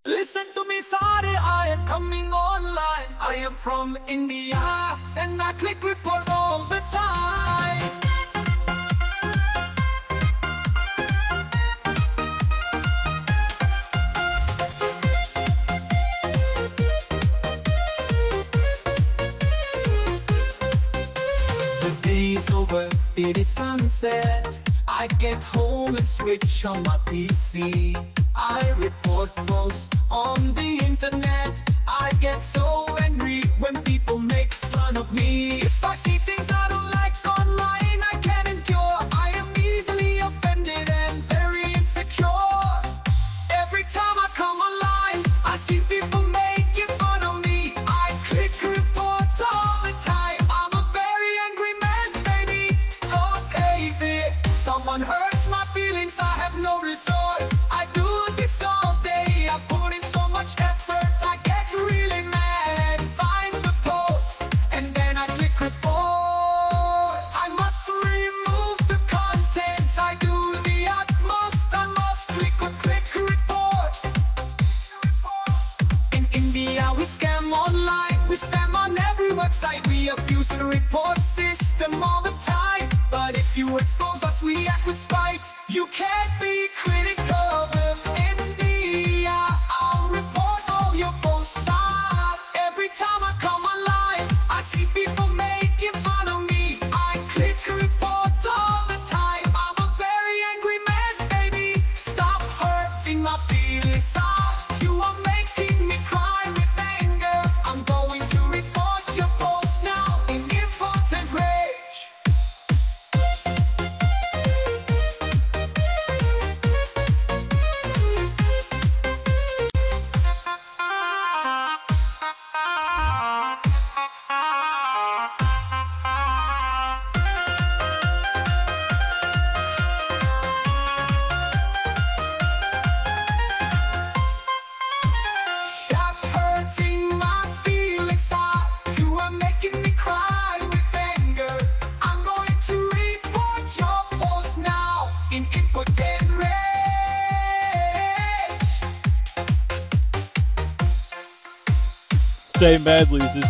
Listen to me, sorry, I am coming online. I am from India and I click report all the time. The day's over, it is sunset. I get home and switch on my PC. I report posts on the internet. I get so angry when people make fun of me. If I see things I don't like online, I can't endure. I am easily offended and very insecure. Every time I come online, I see people making fun of me. I click report all the time. I'm a very angry man, baby. Oh, baby. Someone hurts my feelings, I have no resort. I do this all day, I put in so much effort. I get really mad, find the post, and then I click report. I must remove the content, I do the utmost. I must click report. In India we scam online, we spam on every website. We abuse the report system all the time. But if you expose us, we act with spite. You can't be critical of India. I'll report all your posts. Every time I come online, I see people making fun of me. I click report all the time. I'm a very angry man, baby. Stop hurting my feelings. You are making me cry with anger. I'm going to report your posts now in impotent rage. Stop hurting my feelings. You are making me cry with anger. I'm going to report your post now in impotent rage. Stay mad, losers.